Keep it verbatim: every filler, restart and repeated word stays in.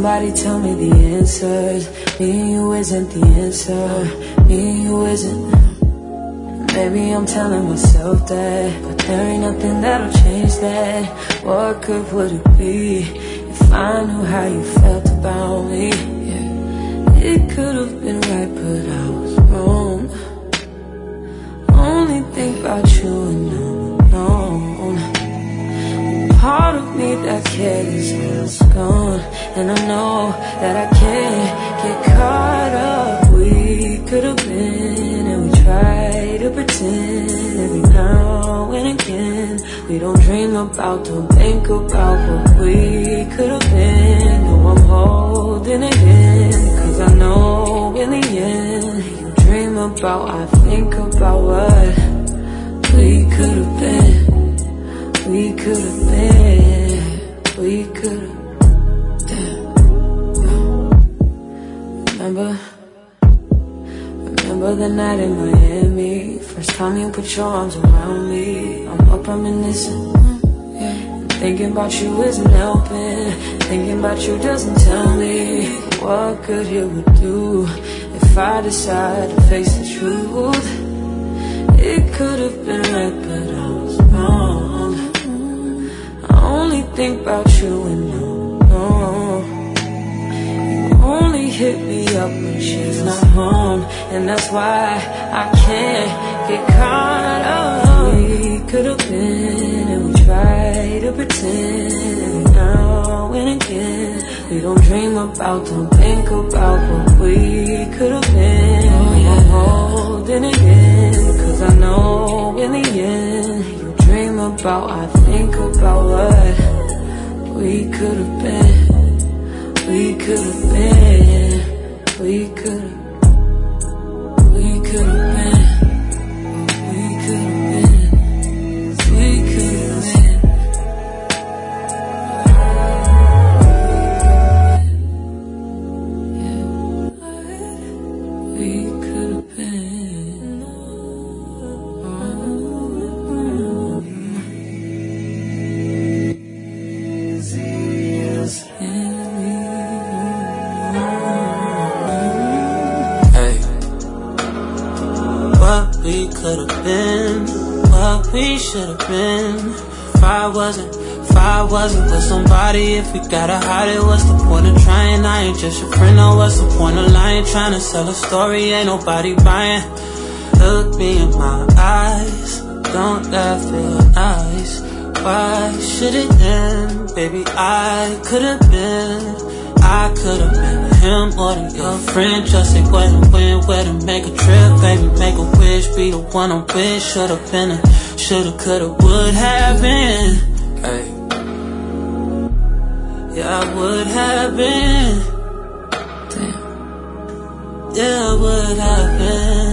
Somebody tell me the answers. Me and you isn't the answer. Me and you isn't. Maybe I'm telling myself that, but there ain't nothing that'll change that. What good would it be if I knew how you felt about me? Yeah. It could have been right, but I was wrong. Only think about you and I'm alone. Part of me that cared is almost gone, and I know that I can't get caught up. We could have been, and we try to pretend every now and again. We don't dream about, don't think about what we could have been. No, I'm holding it in, cause I know in the end, you dream about, I think about what we could have been. We could have been, we could have been. Remember, remember the night in Miami. First time you put your arms around me. I'm up reminiscing, yeah. Thinking about you isn't helping. Thinking about you doesn't tell me what good it would do if I decide to face the truth. It could have been right, but I was wrong. Only think about you and no, no. You only hit me up when she's not home, and that's why I can't get caught up. We could have been, and we try to pretend every now and again. We don't dream about, don't think about what we could have been. I'm holding it in, cause I know in the end, dream about, I think about what we could have been. We could have been. We could have. We could have been. We could have been. We could have been. Yeah. We could have been. We could've been what we should've been. If I wasn't, if I wasn't with somebody, if we gotta hide it, what's the point of trying? I ain't just your friend, no, what's the point of lying? Trying to sell a story, ain't nobody buying. Look me in my eyes, don't that feel nice? Why should it end? Baby, I could've been, I could've been him more than your friend. Just say when and when, where to make a trip. Baby, make a wish, be the one I'm with. Should've been a, should've, could've, would have been. Hey. Yeah, I would have been. Damn. Yeah, I would have been.